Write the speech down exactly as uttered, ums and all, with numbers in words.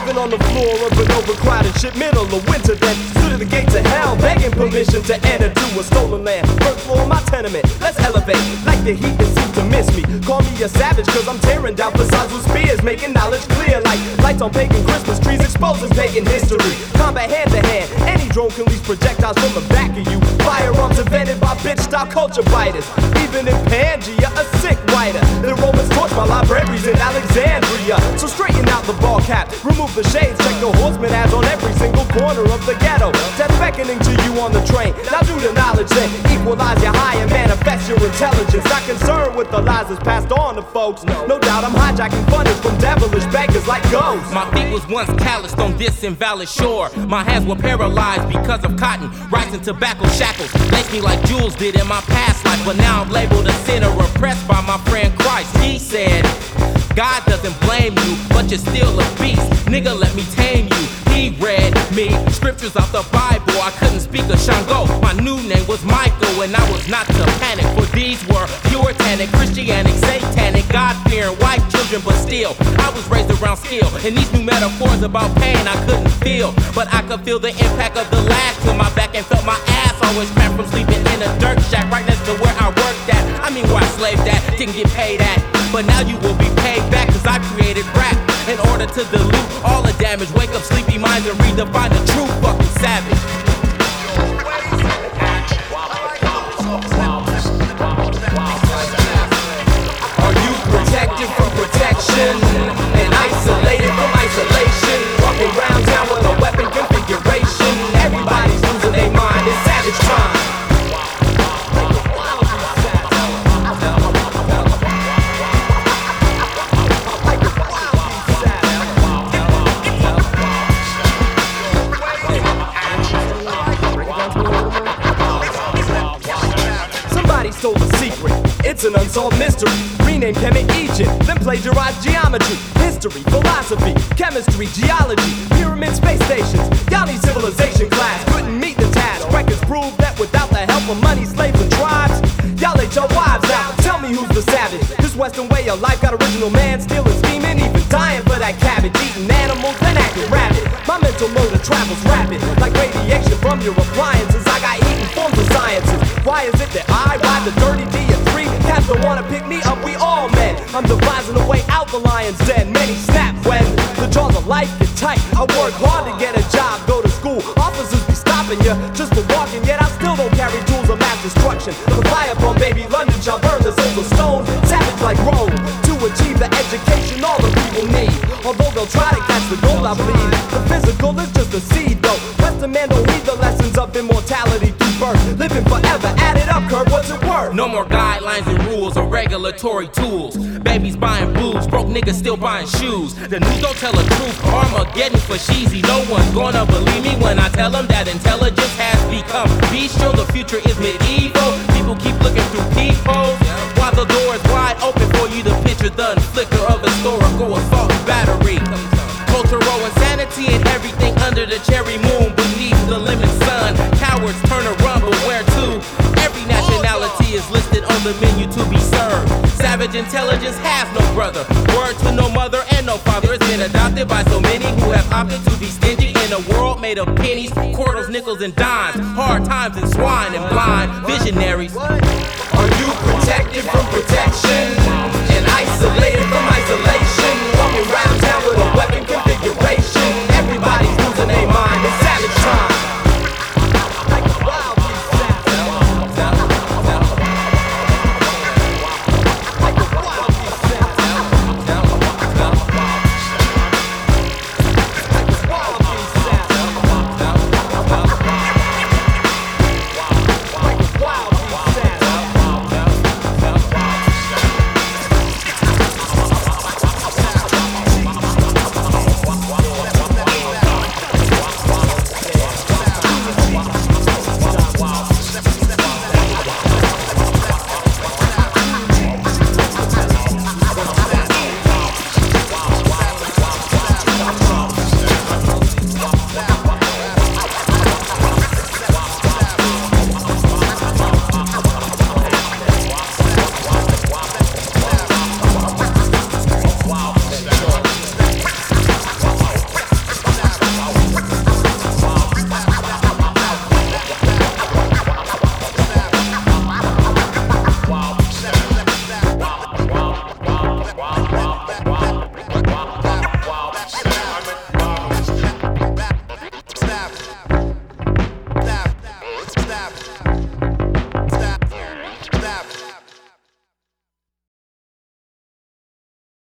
Living on the floor of an overcrowded ship, middle of winter, then stood at the gates of hell, begging permission to enter to a stolen land. First floor of my tenement, let's elevate, like the heat that seems to miss me. Call me a savage, cause I'm tearing down facades with spears, making knowledge clear, like lights on pagan Christmas trees, exposing pagan history. Combat hand to hand, any drone can release projectiles from the back of you. Firearms invented by bitch-style culture fighters. Even in Pangea, a sick writer. The Romans torched my libraries in Alexandria. So straighten out the ball cap, remove the shades, check the horseman ads on every single corner of the ghetto. Death beckoning to you on the train. Now do the knowledge then, equalize your high and manifest your intelligence. Not concerned with the lies that's passed on to folks. No doubt I'm hijacking funders from devilish beggars like ghosts. My feet was once calloused on this invalid shore. My hands were paralyzed because of cotton, rice and tobacco shackles. Laced me like Jules did in my past life, but now I'm labeled a sinner, oppressed by my friend Christ. He said, God doesn't blame you, but you're still a beast. Nigga, let me tame you. He read me scriptures out the Bible. I couldn't speak of Shango. My new name was Michael, and I was not to panic, for these were puritanic, Christianic, satanic, God-fearing white children. But still, I was raised around skill, and these new metaphors about pain I couldn't feel, but I could feel the impact of the lash to my back and felt my ass always cramped from sleeping in a dirt shack right next to where I worked at. I mean, where I slaved at, didn't get paid at. But now you will be paid back, cause I created rap in order to dilute all the damage. Wake up sleepy minds and redefine the true fucking savage. Are you protected from protection and isolated from isolation? Walking around town with a weapon configuration. Everybody's losing their mind, it's savage time. Stole the secret, it's an unsolved mystery. Rename Kemet Egypt, then plagiarized geometry, history, philosophy, chemistry, geology, pyramid space stations. Y'all need civilization class, couldn't meet the task. Records prove that without the help of money, slaves and tribes, y'all ate your wives out. Tell me who's the savage? This western way of life got original man stealing, scheming, even dying for that cabbage, eating animals and acting rabid. My mental motor travels rapid, like radiation from your appliances. I got eaten forms of sciences. Why is it that I ride the dirty D at three? Cats don't wanna pick me up, we all men. I'm devising a way out the lion's den. Many snap when the jaws of life get tight. I work hard to get a job, go to school. Officers be stopping you just for walking, yet I still don't carry tools of mass destruction. The fire bomb, baby, London shall burn the souls of stone. Savage like Rome, to achieve the education all the people need. Although they'll try to catch the gold I bleed, the physical is just a seed though. Western man don't read the lessons of immortality through birth. Living forever, add it up, Kurt, what's it worth? No more guidelines and rules or regulatory tools. Babies buying booze, broke niggas still buying shoes. The news don't tell the truth, Armageddon for cheesy. No one's gonna believe me when I tell them that intelligence has become bestial. The future is medieval, people keep looking through peepholes, while the door is wide open for you to picture the flicker of historical assault battery. Cultural insanity and everything under the cherry moon beneath the lemon sun. Cowards turn and run, but where to? Every nationality is listed on the menu to be served. Savage intelligence has no brother, word to no mother and no father. It's been adopted by so many who have opted to be stingy in a world made of pennies, quarters, nickels, and dimes. Hard times and swine and blind visionaries. Are you protected from protection and isolated